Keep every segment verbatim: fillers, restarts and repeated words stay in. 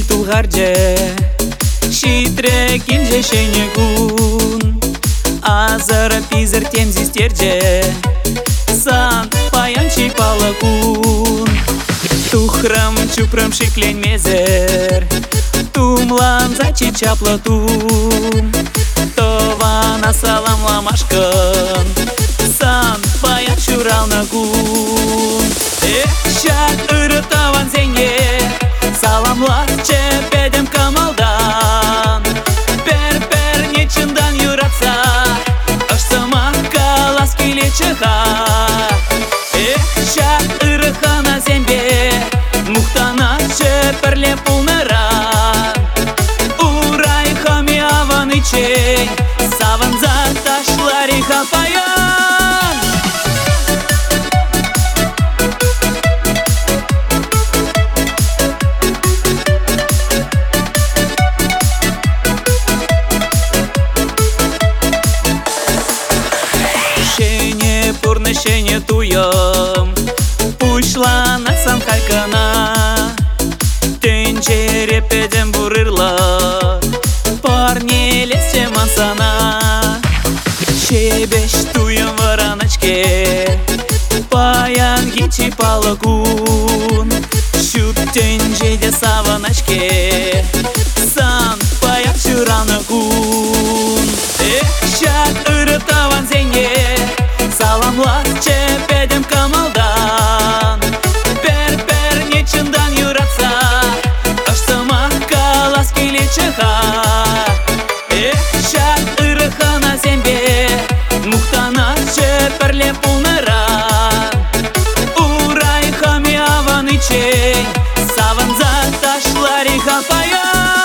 Шенен тулгарже Шитре кинже шенегун Азара пизер темзи стерже Сан паянчи палакун Тухрам чупрам шиклень мезер Тумлан зачи чаплатун Тована салам ламашкан Сан паян чурал нагун Эх, ырытаван зенге Саламлар чепедем камалдан Пер-пер нечиндан юратса Ашсама калас килечеха Эх, шат ырыхана зембе Мухтана чеперле пулнара Урай хами аваны чей Саван за ташлари хапаян Шене туем Пушла на сан халькана Тенчере педем бурырла Парни лесе мансана Шебеш туем вараночке Паян гичи палагун Шут тенчеде саваночке Сан паян чуранагун Эх, шат ырытаван зенге Саламлар чепедем камалдан Пер-пер нечиндан юратса Ашсама калас килечеха Эх, шат ырыхана зембе Мухтана чеперле пулнара Урай хами аваны чей Саван за ташлари хапаян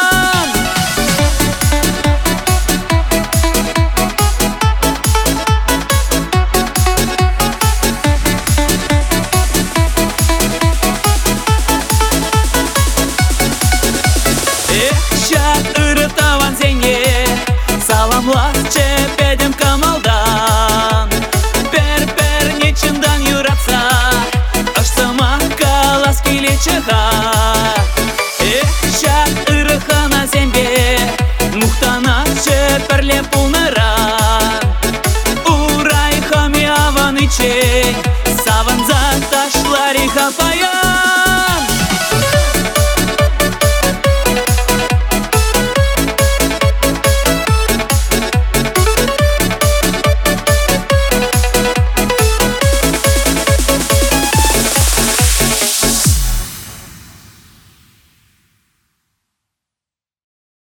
Шат ырытаван зенге Саламлар чепедем камалдан Пер-пер нечиндан юратса Ашсама калас килечеха Эх, шат ырыхана зембе Мухтана чеперле пулнара Урай хами аваны чей